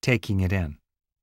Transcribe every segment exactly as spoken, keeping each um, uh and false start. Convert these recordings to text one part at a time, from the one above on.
taking it in.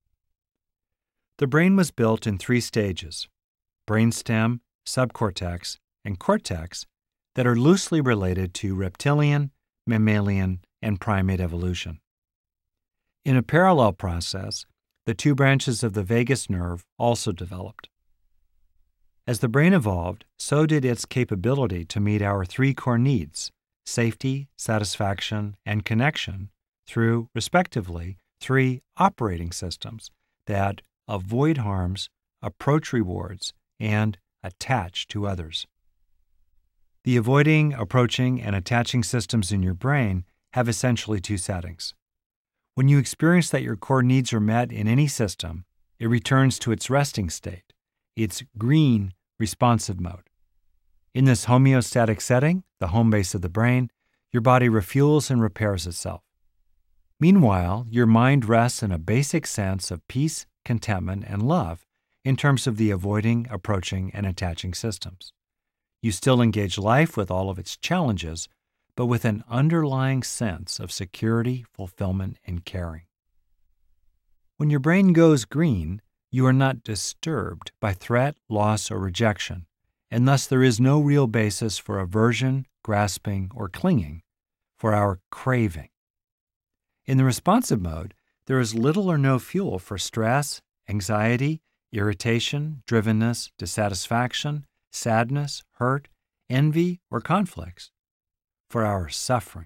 The brain was built in three stages: brainstem, subcortex, and cortex, that are loosely related to reptilian, mammalian, and primate evolution. In a parallel process, the two branches of the vagus nerve also developed. As the brain evolved, so did its capability to meet our three core needs: safety, satisfaction, and connection, through, respectively, three operating systems that avoid harms, approach rewards, and attach to others. The avoiding, approaching, and attaching systems in your brain have essentially two settings. When you experience that your core needs are met in any system, it returns to its resting state, its green responsive mode. In this homeostatic setting, the home base of the brain, your body refuels and repairs itself. Meanwhile, your mind rests in a basic sense of peace, contentment, and love in terms of the avoiding, approaching, and attaching systems. You still engage life with all of its challenges, but with an underlying sense of security, fulfillment, and caring. When your brain goes green, you are not disturbed by threat, loss, or rejection, and thus there is no real basis for aversion, grasping, or clinging, for our craving. In the responsive mode, there is little or no fuel for stress, anxiety, irritation, drivenness, dissatisfaction, sadness, hurt, envy, or conflicts, for our suffering.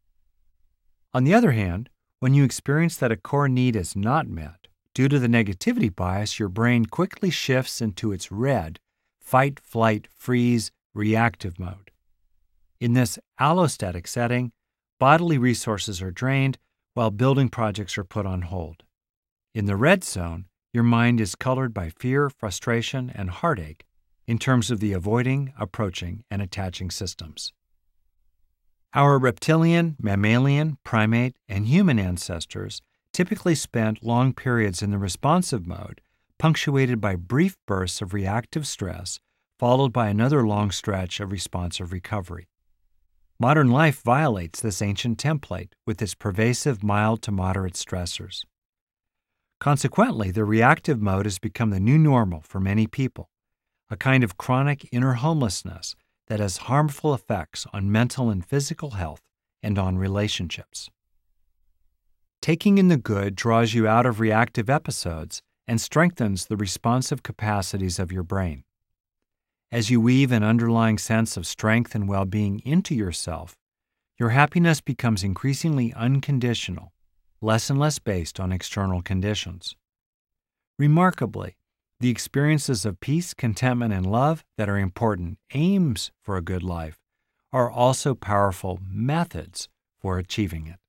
On the other hand, when you experience that a core need is not met, due to the negativity bias, your brain quickly shifts into its red, fight, flight, freeze, reactive mode. In this allostatic setting, bodily resources are drained while building projects are put on hold. In the red zone, your mind is colored by fear, frustration, and heartache in terms of the avoiding, approaching, and attaching systems. Our reptilian, mammalian, primate, and human ancestors typically spent long periods in the responsive mode, punctuated by brief bursts of reactive stress, followed by another long stretch of responsive recovery. Modern life violates this ancient template with its pervasive mild to moderate stressors. Consequently, the reactive mode has become the new normal for many people, a kind of chronic inner homelessness that has harmful effects on mental and physical health and on relationships. Taking in the good draws you out of reactive episodes and strengthens the responsive capacities of your brain. As you weave an underlying sense of strength and well-being into yourself, your happiness becomes increasingly unconditional, less and less based on external conditions. Remarkably, the experiences of peace, contentment, and love that are important aims for a good life are also powerful methods for achieving it.